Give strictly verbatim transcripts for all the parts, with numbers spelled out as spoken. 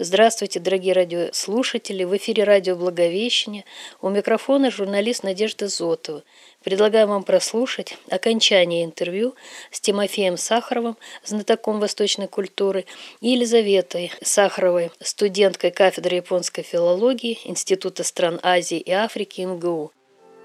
Здравствуйте, дорогие радиослушатели! В эфире радио «Благовещение». У микрофона журналист Надежда Зотова. Предлагаю вам прослушать окончание интервью с Тимофеем Сахаровым, знатоком восточной культуры, и Елизаветой Сахаровой, студенткой кафедры японской филологии Института стран Азии и Африки эм гэ у.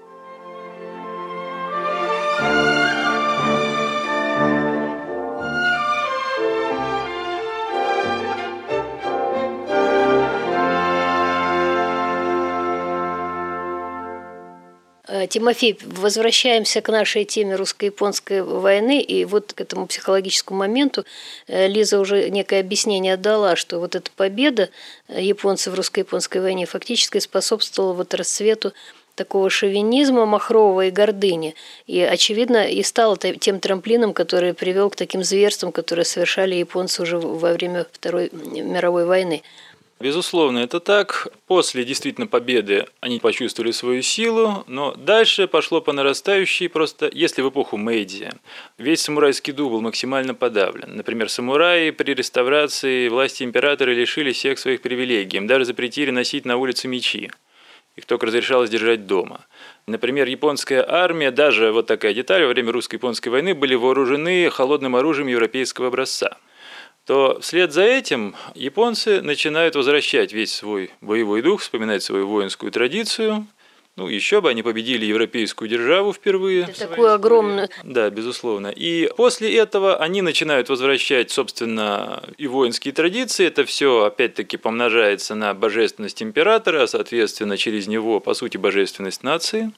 Тимофей, возвращаемся к нашей теме русско-японской войны, и вот к этому психологическому моменту Лиза уже некое объяснение дала, что вот эта победа японцев в русско-японской войне фактически способствовала вот расцвету такого шовинизма махрового и гордыни, и, очевидно, и стала тем трамплином, который привел к таким зверствам, которые совершали японцы уже во время Второй мировой войны. Безусловно, это так. После действительно победы они почувствовали свою силу, но дальше пошло по нарастающей. Просто если в эпоху Мэйдзи весь самурайский дух был максимально подавлен, например, самураи при реставрации власти императора лишили всех своих привилегий, им даже запретили носить на улице мечи, их только разрешалось держать дома. Например, японская армия, даже вот такая деталь, во время русско-японской войны были вооружены холодным оружием европейского образца. То вслед за этим японцы начинают возвращать весь свой боевой дух, вспоминать свою воинскую традицию. Ну, еще бы, они победили европейскую державу впервые. Это такую огромную. Да, безусловно. И после этого они начинают возвращать, собственно, и воинские традиции. Это все, опять-таки, помножается на божественность императора, а, соответственно, через него, по сути, божественность нации.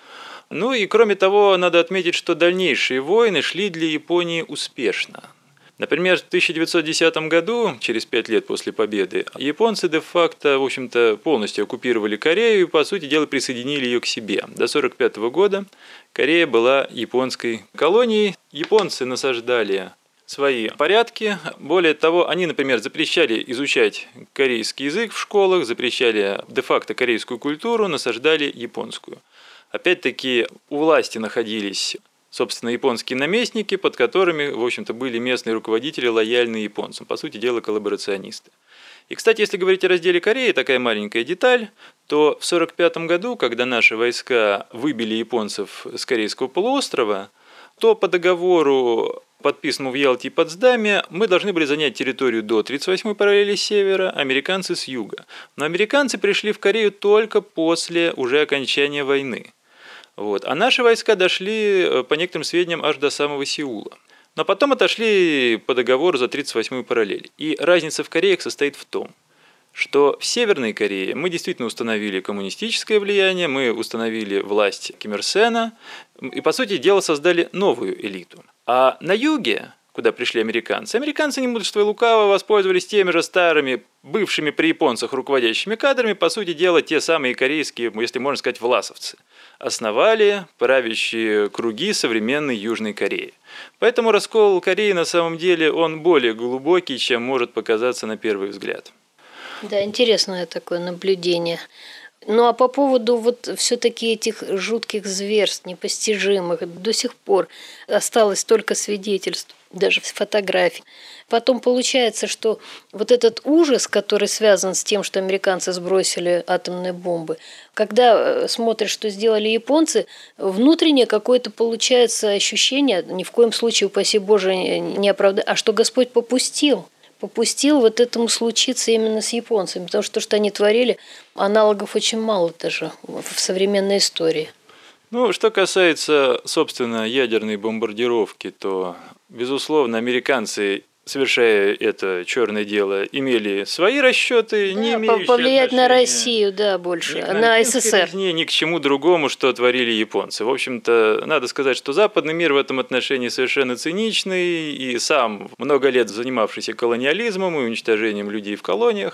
Ну и, кроме того, надо отметить, что дальнейшие войны шли для Японии успешно. Например, в тысяча девятьсот десятом году, через пять лет после победы, японцы де-факто, в общем-то, полностью оккупировали Корею и, по сути дела, присоединили ее к себе. До тысяча девятьсот сорок пятого года Корея была японской колонией. Японцы насаждали свои порядки. Более того, они, например, запрещали изучать корейский язык в школах, запрещали де-факто корейскую культуру, насаждали японскую. Опять-таки, у власти находились, собственно, японские наместники, под которыми, в общем-то, были местные руководители, лояльные японцам, по сути дела, коллаборационисты. И, кстати, если говорить о разделе Кореи, такая маленькая деталь, то в сорок пятом году, когда наши войска выбили японцев с Корейского полуострова, то по договору, подписанному в Ялте и Потсдаме, мы должны были занять территорию до тридцать восьмой параллели севера, американцы с юга. Но американцы пришли в Корею только после уже окончания войны. Вот. А наши войска дошли, по некоторым сведениям, аж до самого Сеула. Но потом отошли по договору за тридцать восьмую параллель. И разница в Кореях состоит в том, что в Северной Корее мы действительно установили коммунистическое влияние, мы установили власть Ким Ир Сена и, по сути дела, создали новую элиту. А на юге, куда пришли американцы, американцы, не мудрствуя и лукаво, воспользовались теми же старыми, бывшими при японцах руководящими кадрами, по сути дела, те самые корейские, если можно сказать, власовцы. Основали правящие круги современной Южной Кореи. Поэтому раскол Кореи на самом деле он более глубокий, чем может показаться на первый взгляд. Да, интересное такое наблюдение. Ну а по поводу вот все-таки этих жутких зверств, непостижимых, до сих пор осталось только свидетельств, даже фотографий. Потом получается, что вот этот ужас, который связан с тем, что американцы сбросили атомные бомбы, когда смотришь, что сделали японцы, внутреннее какое-то получается ощущение, ни в коем случае, упаси Боже, не оправдать, а что Господь попустил. попустил вот этому случиться именно с японцами, потому что то, что они творили, аналогов очень мало даже в современной истории. Ну, что касается, собственно, ядерной бомбардировки, то, безусловно, американцы, совершая это черное дело, имели свои расчеты, да, не имеющие повлиять отношения на Россию, да, больше, ни на эс эс эр. Ни, ни к чему другому, что творили японцы. В общем-то, надо сказать, что западный мир в этом отношении совершенно циничный, и сам много лет занимавшийся колониализмом и уничтожением людей в колониях,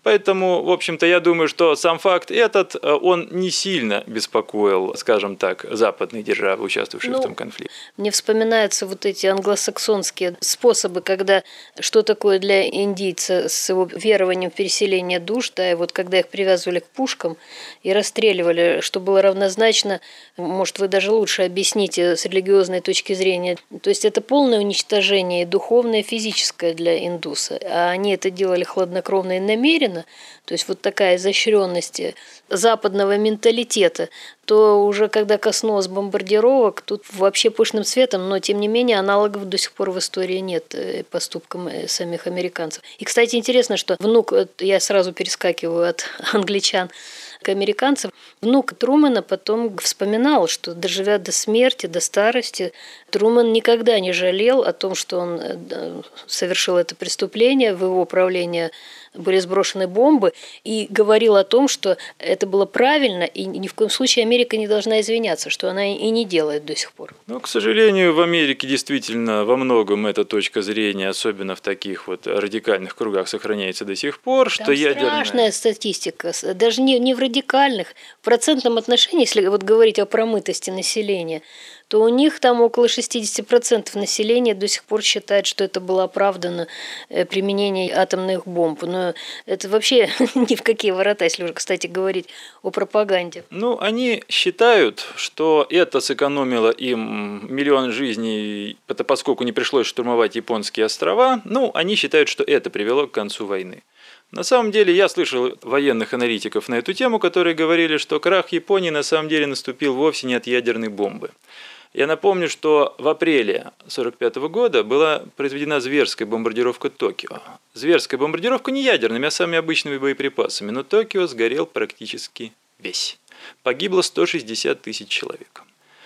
Поэтому, в общем-то, я думаю, что сам факт этот, он не сильно беспокоил, скажем так, западные державы, участвовавшие ну, в том конфликте. Мне вспоминаются вот эти англосаксонские способы, когда что такое для индийца с его верованием в переселение душ, да, и вот когда их привязывали к пушкам и расстреливали, что было равнозначно, может, вы даже лучше объясните с религиозной точки зрения, то есть это полное уничтожение и духовное, и физическое для индуса, а они это делали хладнокровно и намеренно. То есть вот такая изощренность западного менталитета, то уже когда коснулось бомбардировок, тут вообще пышным цветом, но тем не менее аналогов до сих пор в истории нет поступкам самих американцев. И, кстати, интересно, что внук, я сразу перескакиваю от англичан к американцам, внук Трумэна потом вспоминал, что доживя до смерти, до старости, Трумэн никогда не жалел о том, что он совершил это преступление, в его правлении были сброшены бомбы, и говорил о том, что это было правильно, и ни в коем случае Америка не должна извиняться, что она и не делает до сих пор. Ну, к сожалению, в Америке действительно во многом эта точка зрения, особенно в таких вот радикальных кругах, сохраняется до сих пор, Там что ядерная... страшная статистика, даже не, не в радикальных, в процентном отношении, если вот говорить о промытости населения, то у них там около шестьдесят процентов населения до сих пор считает, что это было оправдано применение атомных бомб. Но это вообще ни в какие ворота, если уже, кстати, говорить о пропаганде. Ну, они считают, что это сэкономило им миллион жизней, поскольку не пришлось штурмовать японские острова. Ну, они считают, что это привело к концу войны. На самом деле, я слышал военных аналитиков на эту тему, которые говорили, что крах Японии на самом деле наступил вовсе не от ядерной бомбы. Я напомню, что в апреле тысяча девятьсот сорок пятого года была произведена зверская бомбардировка Токио. Зверская бомбардировка не ядерными, а самыми обычными боеприпасами, но Токио сгорел практически весь. Погибло сто шестьдесят тысяч человек.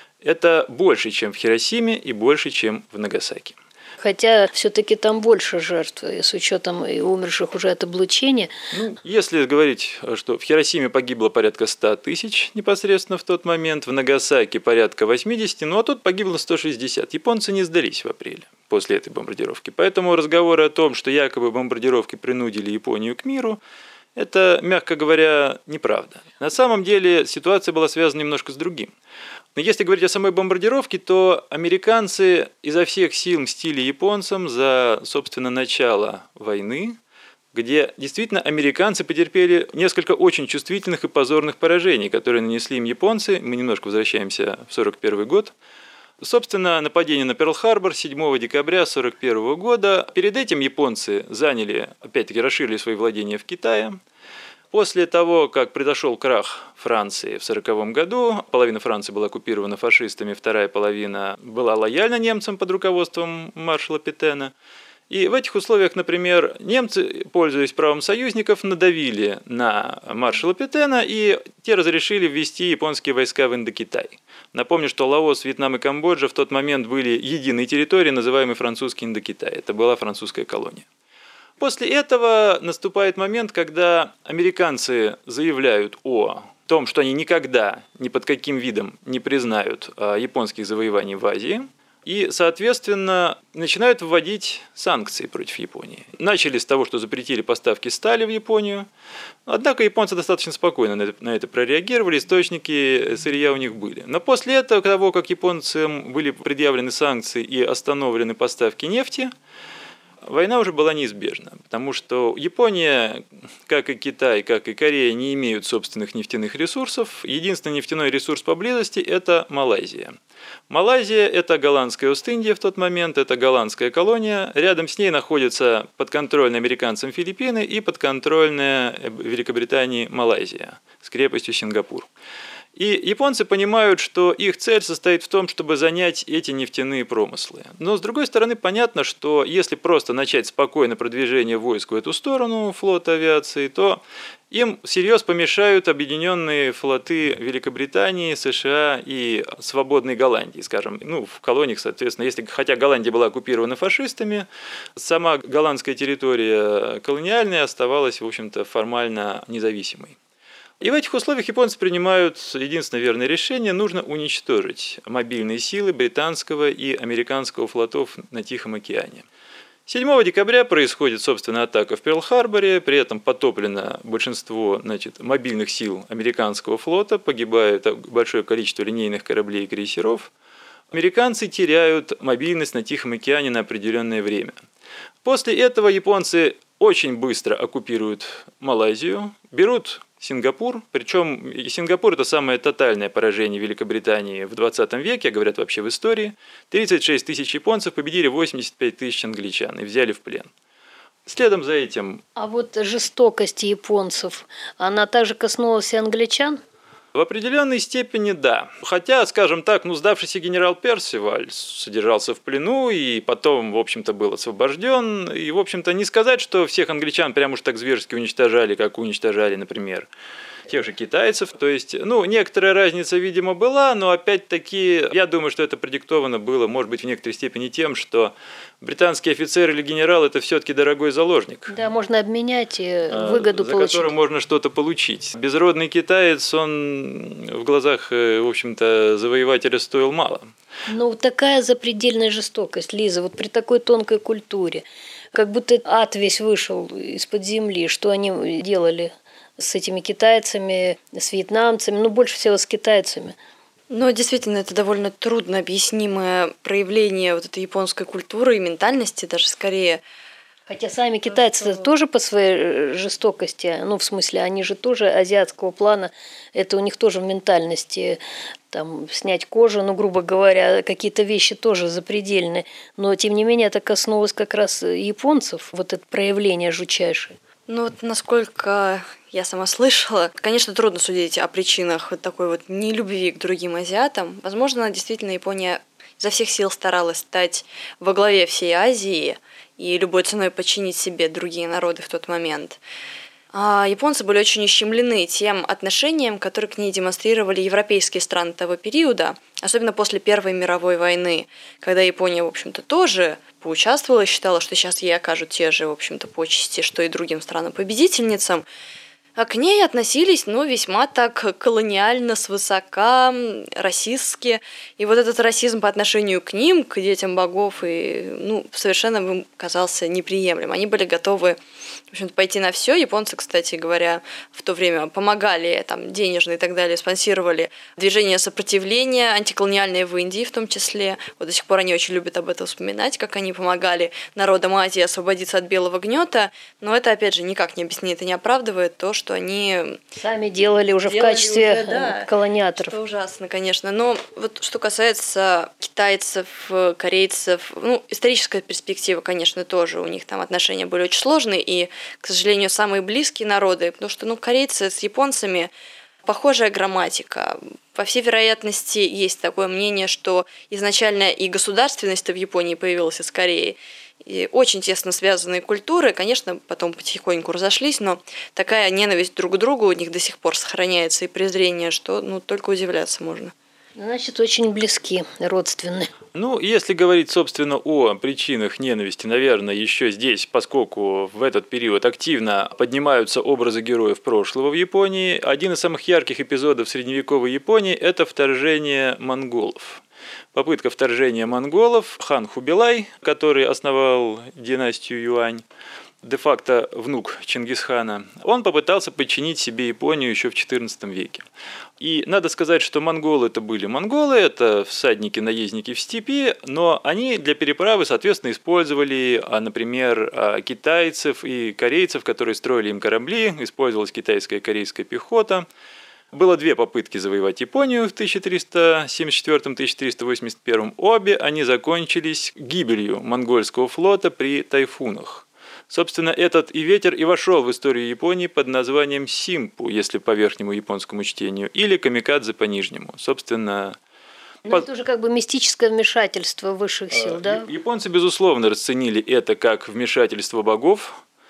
Это больше, чем в Хиросиме, и больше, чем в Нагасаки. Хотя все-таки там больше жертв, с учетом и умерших уже от облучения. Ну, если говорить, что в Хиросиме погибло порядка ста тысяч непосредственно в тот момент, в Нагасаки порядка восьмидесяти, ну а тут погибло сто шестьдесят. Японцы не сдались в апреле после этой бомбардировки. Поэтому разговоры о том, что якобы бомбардировки принудили Японию к миру, это, мягко говоря, неправда. На самом деле ситуация была связана немножко с другим. Но если говорить о самой бомбардировке, то американцы изо всех сил мстили японцам за, собственно, начало войны, где действительно американцы потерпели несколько очень чувствительных и позорных поражений, которые нанесли им японцы. Мы немножко возвращаемся в сорок первый год. Собственно, нападение на Перл-Харбор седьмого декабря сорок первого года. Перед этим японцы заняли, опять-таки, расширили свои владения в Китае. После того, как произошел крах Франции в сороковом году, половина Франции была оккупирована фашистами, вторая половина была лояльна немцам под руководством маршала Петена. И в этих условиях, например, немцы, пользуясь правом союзников, надавили на маршала Петена, и те разрешили ввести японские войска в Индокитай. Напомню, что Лаос, Вьетнам и Камбоджа в тот момент были единой территорией, называемой французский Индокитай. Это была французская колония. После этого наступает момент, когда американцы заявляют о том, что они никогда ни под каким видом не признают японских завоеваний в Азии, и, соответственно, начинают вводить санкции против Японии. Начали с того, что запретили поставки стали в Японию, однако японцы достаточно спокойно на это, на это прореагировали, источники сырья у них были. Но после этого, того, как японцам были предъявлены санкции и остановлены поставки нефти, война уже была неизбежна, потому что Япония, как и Китай, как и Корея, не имеют собственных нефтяных ресурсов. Единственный нефтяной ресурс поблизости – это Малайзия. Малайзия – это голландская Ост-Индия в тот момент, это голландская колония. Рядом с ней находятся подконтрольные американцам Филиппины и подконтрольная Великобритании Малайзия с крепостью Сингапур. И японцы понимают, что их цель состоит в том, чтобы занять эти нефтяные промыслы. Но, с другой стороны, понятно, что если просто начать спокойно продвижение войск в эту сторону, флота авиации, то им всерьез помешают объединенные флоты Великобритании, США и свободной Голландии, скажем. Ну, в колониях, соответственно, если, хотя Голландия была оккупирована фашистами, сама голландская территория колониальная оставалась, в общем-то, формально независимой. И в этих условиях японцы принимают единственное верное решение – нужно уничтожить мобильные силы британского и американского флотов на Тихом океане. седьмого декабря происходит, собственно, атака в Перл-Харборе, при этом потоплено большинство, значит, мобильных сил американского флота, погибает большое количество линейных кораблей и крейсеров. Американцы теряют мобильность на Тихом океане на определенное время. После этого японцы очень быстро оккупируют Малайзию, берут Сингапур, причем Сингапур – это самое тотальное поражение Великобритании в двадцатом веке, говорят вообще в истории. тридцать шесть тысяч японцев победили восемьдесят пять тысяч англичан и взяли в плен. Следом за этим… А вот жестокость японцев, она также коснулась и англичан? В определенной степени да. Хотя, скажем так, ну, сдавшийся генерал Персиваль содержался в плену и потом, в общем-то, был освобожден. И, в общем-то, не сказать, что всех англичан прям уж так зверски уничтожали, как уничтожали, например, тех же китайцев. То есть, ну, некоторая разница, видимо, была, но опять-таки, я думаю, что это продиктовано было, может быть, в некоторой степени тем, что британский офицер или генерал – это все-таки дорогой заложник. Да, можно обменять и выгоду за получить. За которым можно что-то получить. Безродный китаец, он в глазах, в общем-то, завоевателя стоил мало. Ну, такая запредельная жестокость, Лиза, вот при такой тонкой культуре, как будто ад весь вышел из-под земли, что они делали с этими китайцами, с вьетнамцами, ну, больше всего с китайцами. Но действительно, это довольно трудно объяснимое проявление вот этой японской культуры и ментальности, даже скорее. Хотя сами китайцы что... тоже по своей жестокости, ну, в смысле, они же тоже азиатского плана, это у них тоже в ментальности, там, снять кожу, ну, грубо говоря, какие-то вещи тоже запредельные. Но, тем не менее, это коснулось как раз японцев, вот это проявление жутчайшее. Ну вот насколько я сама слышала, конечно, трудно судить о причинах вот такой вот нелюбви к другим азиатам. Возможно, действительно Япония изо всех сил старалась стать во главе всей Азии и любой ценой подчинить себе другие народы в тот момент. А японцы были очень ущемлены тем отношением, которое к ней демонстрировали европейские страны того периода, особенно после Первой мировой войны, когда Япония, в общем-то, тоже поучаствовала и считала, что сейчас ей окажут те же, в общем-то, почести, что и другим странам-победительницам. А к ней относились, ну, весьма так колониально, свысока, расистски. И вот этот расизм по отношению к ним, к детям богов, и, ну, совершенно им казался неприемлемым. Они были готовы, в общем-то, пойти на все. Японцы, кстати говоря, в то время помогали, там, денежно и так далее, спонсировали движение сопротивления, антиколониальное в Индии в том числе. Вот до сих пор они очень любят об этом вспоминать, как они помогали народам Азии освободиться от белого гнета. Но это, опять же, никак не объясняет и не оправдывает то, что что они сами делали уже делали в качестве уже, да, колониаторов. Что ужасно, конечно. Но вот что касается китайцев, корейцев, ну, историческая перспектива, конечно, тоже у них там отношения были очень сложные, и, к сожалению, самые близкие народы, потому что, ну, корейцы с японцами похожая грамматика. По всей вероятности, есть такое мнение, что изначально и государственность-то в Японии появилась из Кореи, и очень тесно связанные культуры, конечно, потом потихоньку разошлись, но такая ненависть друг к другу у них до сих пор сохраняется и презрение, что, ну, только удивляться можно. Значит, очень близки, родственны. Ну, если говорить, собственно, о причинах ненависти, наверное, еще здесь, поскольку в этот период активно поднимаются образы героев прошлого в Японии, один из самых ярких эпизодов средневековой Японии – это вторжение монголов. Попытка вторжения монголов, хан Хубилай, который основал династию Юань, де-факто внук Чингисхана, он попытался подчинить себе Японию еще в четырнадцатом веке. И надо сказать, что монголы это были монголы, это всадники-наездники в степи, но они для переправы, соответственно, использовали, например, китайцев и корейцев, которые строили им корабли, использовалась китайская и корейская пехота. Было две попытки завоевать Японию в тысяча триста семьдесят четвёртом — тысяча триста восемьдесят первом. Обе они закончились гибелью монгольского флота при тайфунах. Собственно, этот и ветер и вошел в историю Японии под названием симпу, если по верхнему японскому чтению, или камикадзе по нижнему. Собственно, но по... это уже как бы мистическое вмешательство высших сил, да? Японцы, безусловно, расценили это как вмешательство богов.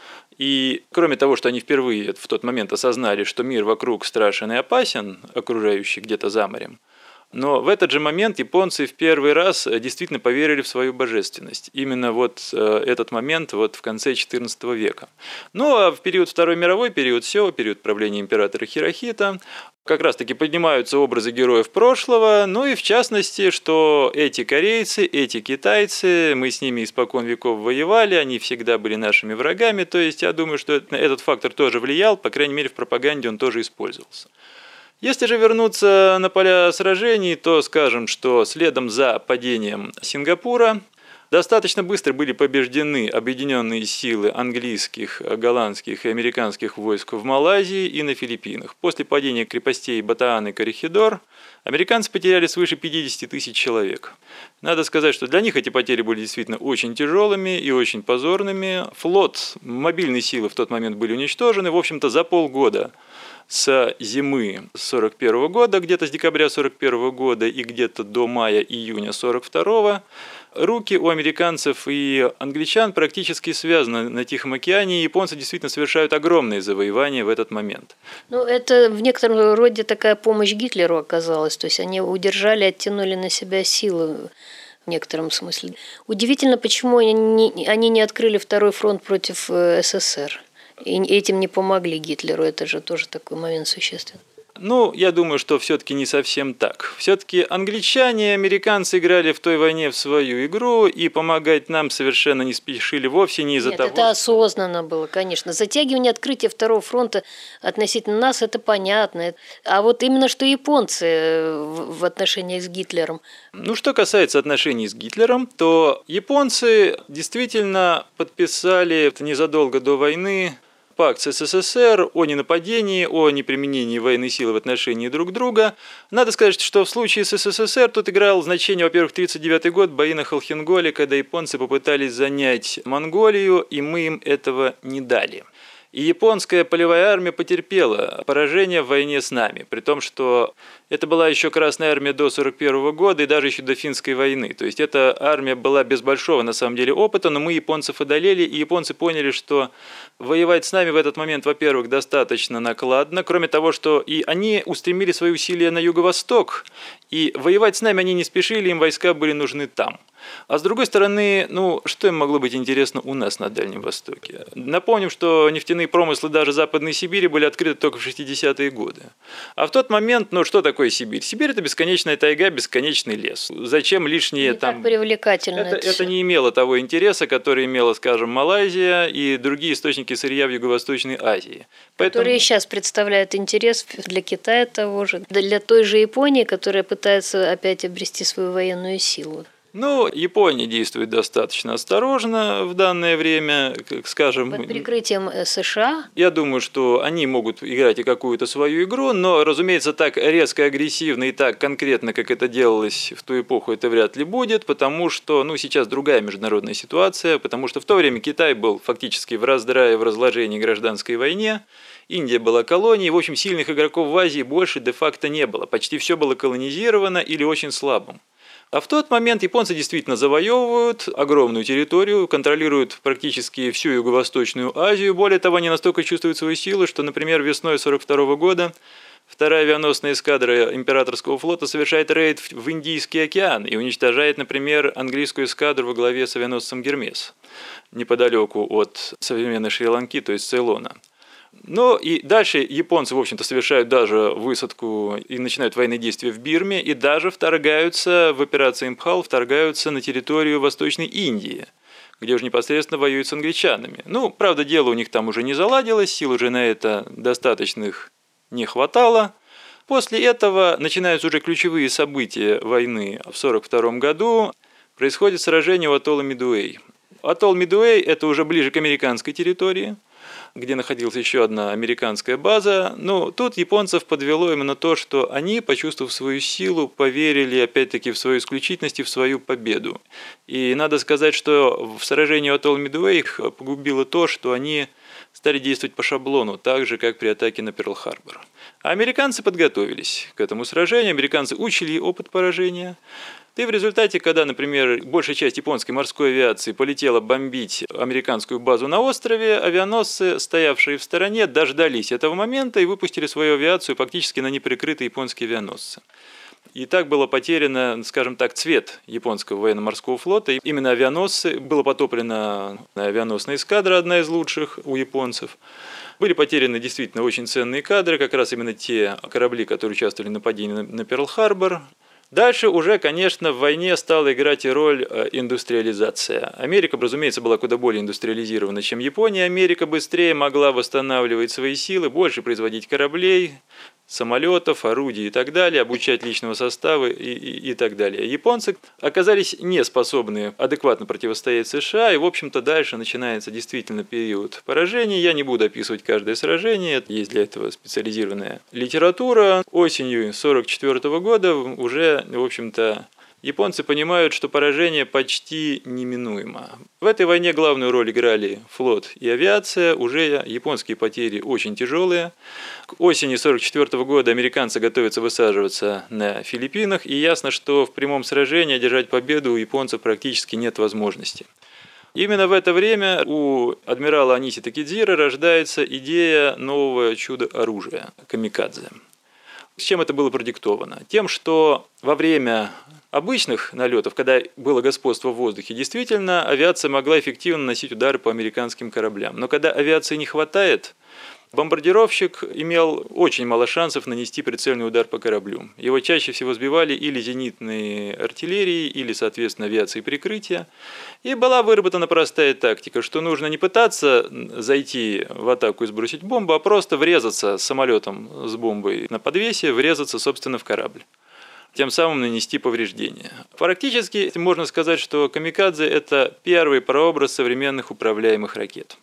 И кроме того, что они впервые в тот момент осознали, что мир вокруг страшен и опасен, окружающий где-то за морем, Но в этот же момент японцы в первый раз действительно поверили в свою божественность. Именно вот этот момент вот в конце четырнадцатого века. Ну а в период Второй мировой, период Сео, период правления императора Хирохита, как раз таки поднимаются образы героев прошлого, ну и в частности, что эти корейцы, эти китайцы, мы с ними испокон веков воевали, они всегда были нашими врагами, то есть я думаю, что этот фактор тоже влиял, по крайней мере в пропаганде он тоже использовался. Если же вернуться на поля сражений, то скажем, что следом за падением Сингапура достаточно быстро были побеждены объединенные силы английских, голландских и американских войск в Малайзии и на Филиппинах. После падения крепостей Батаан и Корихидор американцы потеряли свыше пятьдесят тысяч человек. Надо сказать, что для них эти потери были действительно очень тяжелыми и очень позорными. Флот, мобильные силы в тот момент были уничтожены, в общем-то, за полгода. С зимы сорок первого года, где-то с декабря сорок первого года и где-то до мая-июня сорок второго, руки у американцев и англичан практически связаны на Тихом океане, и японцы действительно совершают огромные завоевания в этот момент. Ну, это в некотором роде такая помощь Гитлеру оказалась, то есть они удержали, оттянули на себя силы в некотором смысле. Удивительно, почему они не, они не открыли второй фронт против СССР. И этим не помогли Гитлеру, это же тоже такой момент существенный. Ну, я думаю, что все-таки не совсем так. Все-таки англичане и американцы играли в той войне в свою игру, и помогать нам совершенно не спешили вовсе не из-за Нет, того, это что... осознанно было, конечно. Затягивание открытия второго фронта относительно нас, это понятно. А вот именно что японцы в отношениях с Гитлером. Ну, что касается отношений с Гитлером, то японцы действительно подписали незадолго до войны пакт с СССР о ненападении, о неприменении военной силы в отношении друг друга. Надо сказать, что в случае с СССР тут играл значение, во-первых, тридцать девятый год, бои на Холхенголе, когда японцы попытались занять Монголию, и мы им этого не дали. И японская полевая армия потерпела поражение в войне с нами, при том, что это была еще Красная армия до сорок первого года и даже еще до Финской войны. То есть эта армия была без большого на самом деле опыта, но мы японцев одолели, и японцы поняли, что воевать с нами в этот момент, во-первых, достаточно накладно, кроме того, что и они устремили свои усилия на юго-восток, и воевать с нами они не спешили, им войска были нужны там. А с другой стороны, ну, что им могло быть интересно у нас на Дальнем Востоке? Напомним, что нефтяные промыслы даже Западной Сибири были открыты только в шестидесятые годы. А в тот момент, ну, что такое Сибирь? Сибирь – это бесконечная тайга, бесконечный лес. Зачем лишнее не там… так привлекательно это, это, это не имело того интереса, который имела, скажем, Малайзия и другие источники сырья в Юго-Восточной Азии. Поэтому… Которые сейчас представляют интерес для Китая того же, для той же Японии, которая пытается опять обрести свою военную силу. Ну, Япония действует достаточно осторожно в данное время, как скажем. Под прикрытием США. Я думаю, что они могут играть и какую-то свою игру, но, разумеется, так резко, агрессивно и так конкретно, как это делалось в ту эпоху, это вряд ли будет, потому что, ну, сейчас другая международная ситуация, потому что в то время Китай был фактически в раздрае, в разложении, гражданской войне. Индия была колонией, в общем, сильных игроков в Азии больше де-факто не было. Почти все было колонизировано или очень слабым. А в тот момент японцы действительно завоевывают огромную территорию, контролируют практически всю Юго-Восточную Азию. Более того, они настолько чувствуют свою силу, что, например, весной сорок второго года вторая авианосная эскадра императорского флота совершает рейд в Индийский океан и уничтожает, например, английскую эскадру во главе с авианосцем «Гермес» неподалеку от современной Шри-Ланки, то есть Цейлона. Ну и дальше японцы, в общем-то, совершают даже высадку и начинают военные действия в Бирме, и даже вторгаются в операции «Импхал», вторгаются на территорию Восточной Индии, где уже непосредственно воюют с англичанами. Ну, правда, дело у них там уже не заладилось, сил уже на это достаточных не хватало. После этого начинаются уже ключевые события войны в сорок втором году. Происходит сражение у атолла Мидуэй. Атолл Мидуэй – это уже ближе к американской территории, где находилась еще одна американская база. Но тут японцев подвело именно то, что они, почувствовав свою силу, поверили опять-таки в свою исключительность и в свою победу. И надо сказать, что в сражении у атолла Мидуэй их погубило то, что они стали действовать по шаблону, так же, как при атаке на Перл-Харбор. А американцы подготовились к этому сражению, американцы учли опыт поражения. И в результате, когда, например, большая часть японской морской авиации полетела бомбить американскую базу на острове, авианосцы, стоявшие в стороне, дождались этого момента и выпустили свою авиацию фактически на неприкрытые японские авианосцы. И так было потеряно, скажем так, цвет японского военно-морского флота. И именно авианосцы, была потоплена авианосная эскадра, одна из лучших у японцев. Были потеряны действительно очень ценные кадры, как раз именно те корабли, которые участвовали в нападении на Перл-Харбор. Дальше уже, конечно, в войне стала играть и роль индустриализация. Америка, разумеется, была куда более индустриализирована, чем Япония. Америка быстрее могла восстанавливать свои силы, больше производить кораблей, самолетов, орудий и так далее, обучать личного состава и, и, и так далее. Японцы оказались не способны адекватно противостоять США, и, в общем-то, дальше начинается действительно период поражений. Я не буду описывать каждое сражение, есть для этого специализированная литература. Осенью тысяча девятьсот сорок четвёртого года уже, в общем-то, японцы понимают, что поражение почти неминуемо. В этой войне главную роль играли флот и авиация, уже японские потери очень тяжелые. К осени тысяча девятьсот сорок четвёртого года американцы готовятся высаживаться на Филиппинах, и ясно, что в прямом сражении одержать победу у японцев практически нет возможности. Именно в это время у адмирала Аниси Такедзиры рождается идея нового чудо-оружия – камикадзе. С чем это было продиктовано? Тем, что во время обычных налетов, когда было господство в воздухе, действительно авиация могла эффективно наносить удары по американским кораблям. Но когда авиации не хватает, бомбардировщик имел очень мало шансов нанести прицельный удар по кораблю. Его чаще всего сбивали или зенитной артиллерией, или, соответственно, авиацией прикрытия. И была выработана простая тактика, что нужно не пытаться зайти в атаку и сбросить бомбу, а просто врезаться самолетом с бомбой на подвесе, врезаться, собственно, в корабль, тем самым нанести повреждения. Практически можно сказать, что камикадзе – это первый прообраз современных управляемых ракет.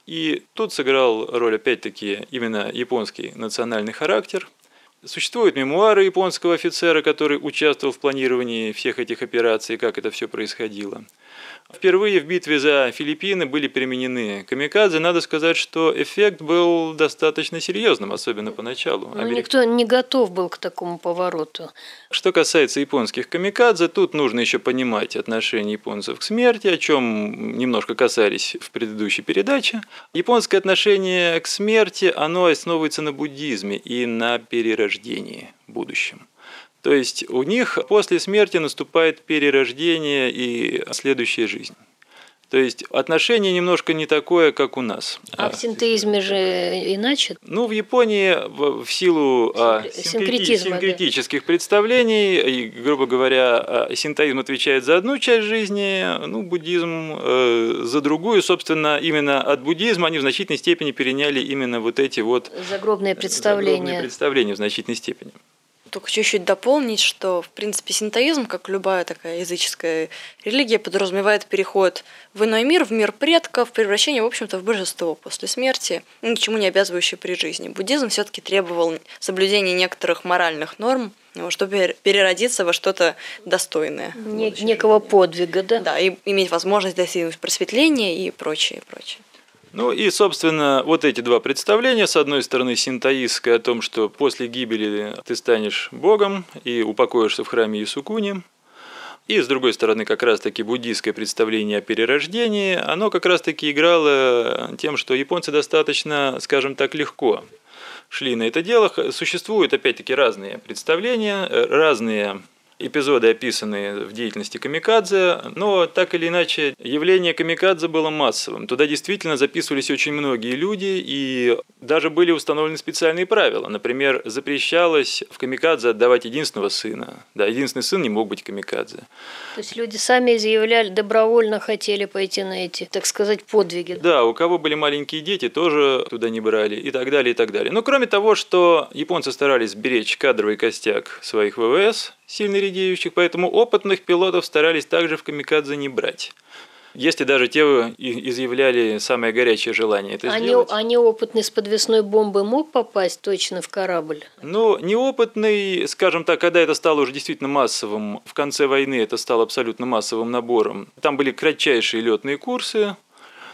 И тут сыграл роль, опять-таки, именно японский национальный характер. Существуют мемуары японского офицера, который участвовал в планировании всех этих операций, как это все происходило. Впервые в битве за Филиппины были применены камикадзе. Надо сказать, что эффект был достаточно серьезным, особенно поначалу. Но Америк... никто не готов был к такому повороту. Что касается японских камикадзе, тут нужно еще понимать отношение японцев к смерти, о чем немножко касались в предыдущей передаче. Японское отношение к смерти, оно основывается на буддизме и на перерождении в будущем. То есть у них после смерти наступает перерождение и следующая жизнь. То есть отношение немножко не такое, как у нас. А в синтеизме же иначе? Ну, в Японии в силу Синкретизма, синкретических да. представлений, и, грубо говоря, синтоизм отвечает за одну часть жизни, ну, буддизм э, за другую. Собственно, именно от буддизма они в значительной степени переняли именно вот эти вот загробные представления. Загробные представления в значительной степени. Только чуть-чуть дополнить, что, в принципе, синтоизм, как любая такая языческая религия, подразумевает переход в иной мир, в мир предков, превращение, в общем-то, в божество после смерти, ни к чему не обязывающее при жизни. Буддизм все-таки требовал соблюдения некоторых моральных норм, чтобы переродиться во что-то достойное. Не, некого подвига, да? Да, и иметь возможность достигнуть просветления и прочее, прочее. Ну и, собственно, вот эти два представления, с одной стороны, синтоистское о том, что после гибели ты станешь богом и упокоишься в храме Исукуни, и, с другой стороны, как раз-таки буддийское представление о перерождении, оно как раз-таки играло тем, что японцы достаточно, скажем так, легко шли на это дело. Существуют, опять-таки, разные представления, разные эпизоды, описанные в деятельности камикадзе, но так или иначе явление камикадзе было массовым. Туда действительно записывались очень многие люди, и даже были установлены специальные правила. Например, запрещалось в камикадзе отдавать единственного сына. Да, единственный сын не мог быть камикадзе. То есть люди сами заявляли, добровольно хотели пойти на эти, так сказать, подвиги. Да, у кого были маленькие дети, тоже туда не брали, и так далее, и так далее. Но кроме того, что японцы старались беречь кадровый костяк своих ВВС, сильно редеющих, поэтому опытных пилотов старались также в камикадзе не брать. Если даже те изъявляли самое горячее желание это а сделать. Не, а неопытный с подвесной бомбой мог попасть точно в корабль? Ну, неопытный, скажем так, когда это стало уже действительно массовым, в конце войны это стало абсолютно массовым набором. Там были кратчайшие летные курсы.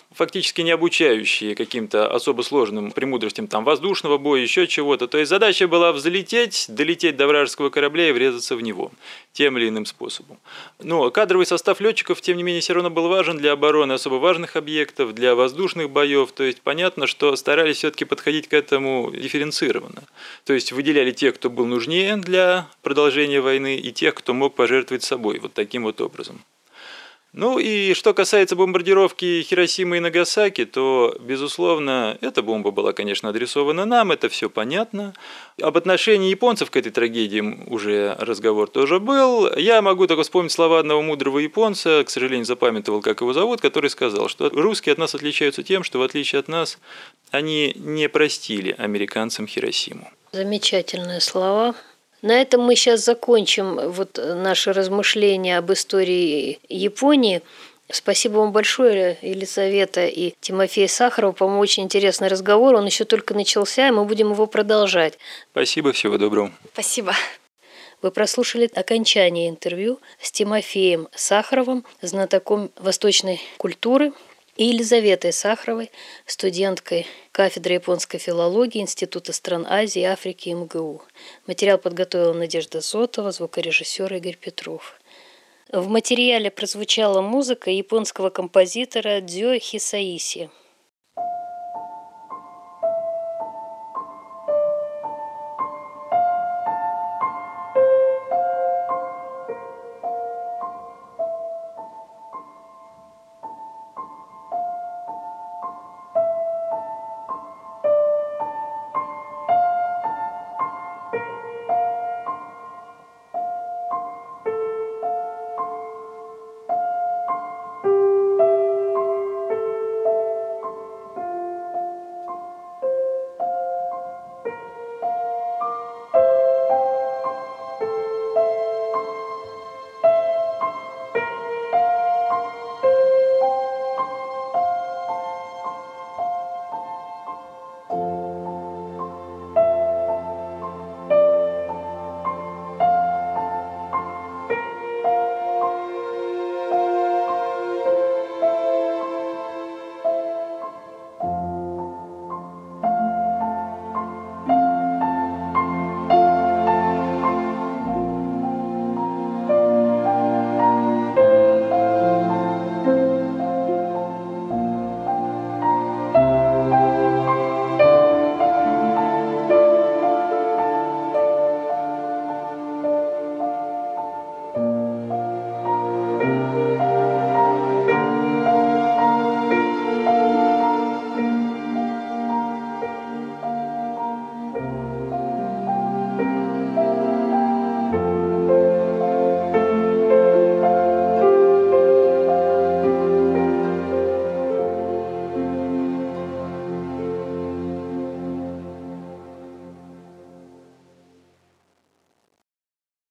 фактически не обучающие каким-то особо сложным премудростям там, воздушного боя, еще чего-то. То есть задача была взлететь, долететь до вражеского корабля и врезаться в него тем или иным способом. Но кадровый состав летчиков, тем не менее, все равно был важен для обороны особо важных объектов, для воздушных боев. То есть понятно, что старались все-таки подходить к этому дифференцированно. То есть выделяли тех, кто был нужнее для продолжения войны, и тех, кто мог пожертвовать собой. Вот таким вот образом. Ну и что касается бомбардировки Хиросимы и Нагасаки, то, безусловно, эта бомба была, конечно, адресована нам, это все понятно. Об отношении японцев к этой трагедии уже разговор тоже был. Я могу только вспомнить слова одного мудрого японца, к сожалению, запамятовал, как его зовут, который сказал, что русские от нас отличаются тем, что, в отличие от нас, они не простили американцам Хиросиму. Замечательные слова. На этом мы сейчас закончим вот наши размышления об истории Японии. Спасибо вам большое, Елизавета и Тимофей Сахаров. По-моему, очень интересный разговор. Он еще только начался, и мы будем его продолжать. Спасибо, всего доброго. Спасибо. Вы прослушали окончание интервью с Тимофеем Сахаровым, знатоком восточной культуры, и Елизаветой Сахаровой, студенткой кафедры японской филологии Института стран Азии и Африки эм гэ у. Материал подготовила Надежда Зотова, звукорежиссер Игорь Петров. В материале прозвучала музыка японского композитора Дзё Хисаиси.